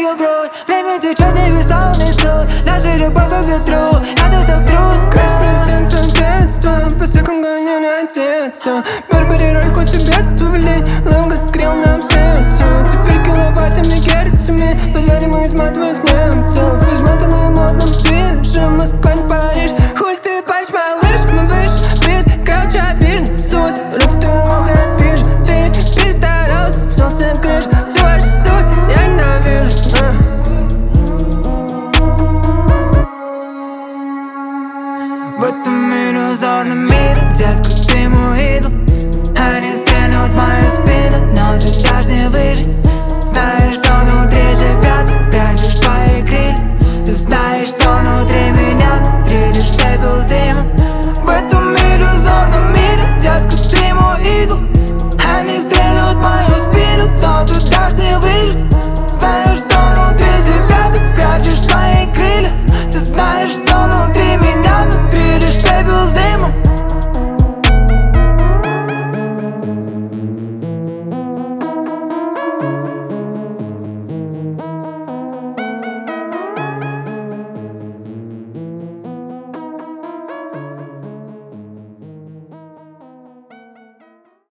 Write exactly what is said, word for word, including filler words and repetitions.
мою грудь. Время течет, небеса унесут наша любовь по ветру. Это так трудно. Красная станция детства, по секам гоню на отца. Барбари роль куча бедствовали, лонга крил нам сердце. Теперь киловаттами, герцами позади мы из матовых немцев. Измотанные модным движем, Москва, Париж.